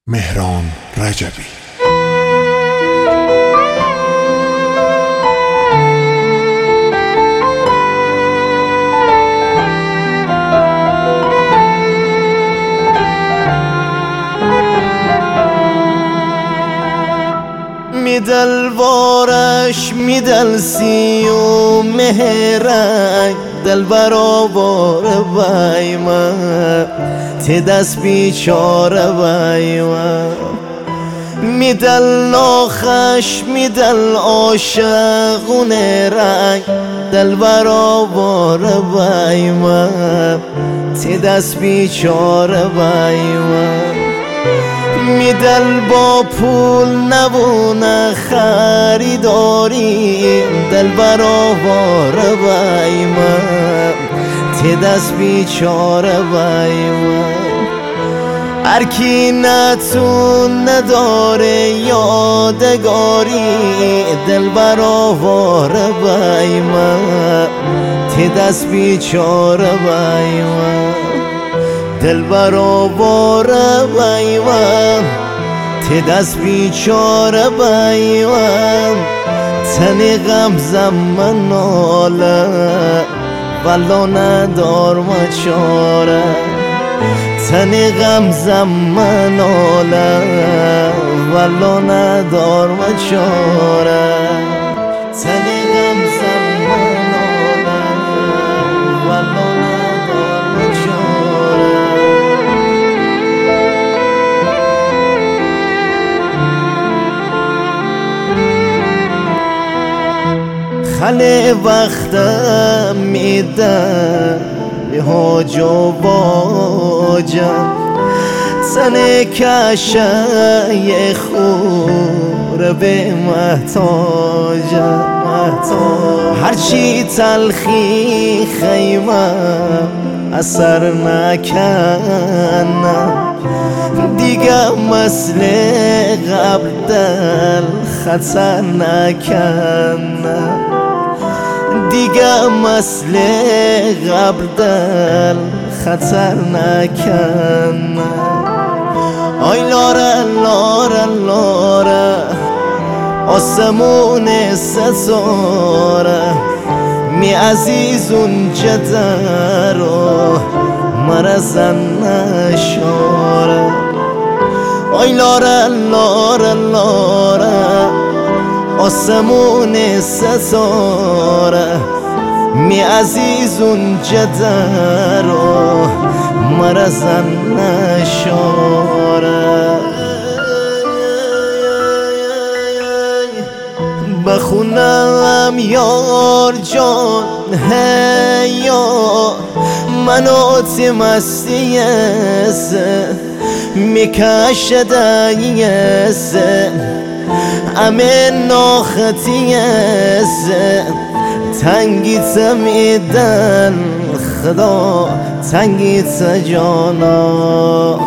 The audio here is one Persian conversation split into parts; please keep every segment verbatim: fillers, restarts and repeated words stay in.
مهران رجبی. میدل وارش میدل سی و مهرک دل براباره بایما تی دست بیچاره بایما میدل ناخش میدل عاشقونه رنگ دل براباره بایما تی دست بیچاره بایما میدل با پول نبونه خریداری دل برآواره بایما تی دست بیچاره بایما هر کی نتون نداره یادگاری دل برآواره بایما تی دست بیچاره بایما دل برآواره بایما تی دست بیچاره بایما تنی غم زمن ناله ولا ندار ما چاره تنی غم زمن ناله ولا ندار ما چاره تنی غم زمن ناله ولا ندار ما چاره خله وقتم میدم به حاج و باجم سن کشه خور به محتاجم هرچی تلخی خیمم اثر نکنم دیگه مثل قبل دل خطر نکنم دیگه مثل قبل دل خطر نکنم آی لاره لاره لاره آسمون ستاره می عزیزون جدرو مرزن نشاره آی لاره لاره لاره آسمون ستاره می عزیزون جدرو مرزن نشاره بخونم یار جان هیا منو تی مستیسه میکشدیسه امه ناختیسه تنگیت میدن خدا تنگیت جانا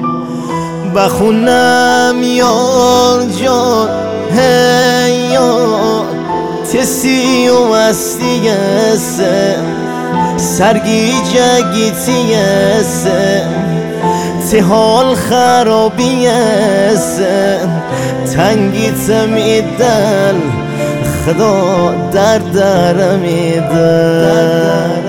بخونم یار جان هیا تسی و مستیسه سرگی جگیتیسه تی حال خرابیسه تنگیت میدن خدا در در میدن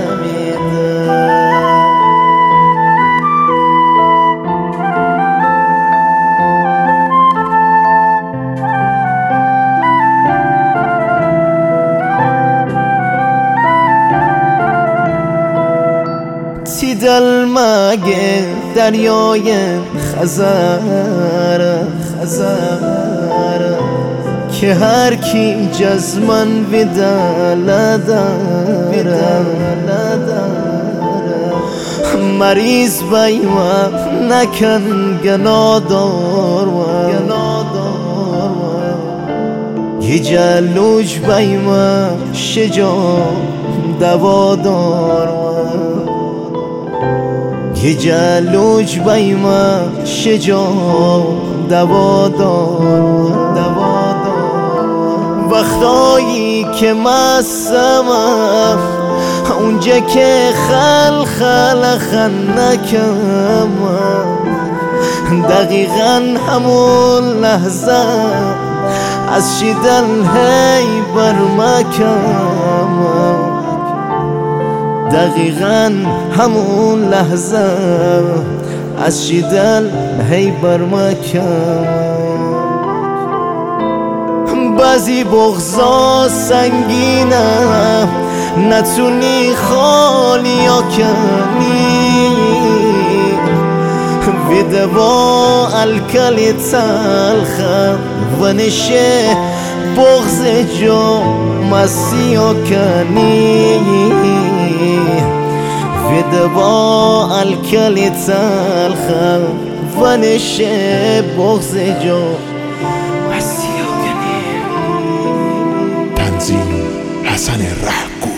تی دل مگه دریای خزر خزر که هر کی جزمن ویدل داره مریض بایما نکن گنادار یه جلوج بایما شجا دوادار یه جلوج بایما شجا دوادار وقتایی که مستمم اونجا که خل خل خل نکمم دقیقا همون لحظه از شدن هی بر مکم دقیقا همون لحظه از شدن هی بر مکم بعضی بغضا سنگینه نتونی خالی ها کنی ویده با الکلی تلخه و نشه بغض جو مسی ها کنی ویده با الکلی تلخه و نشه بغض جو تنظیم حسن رحگو.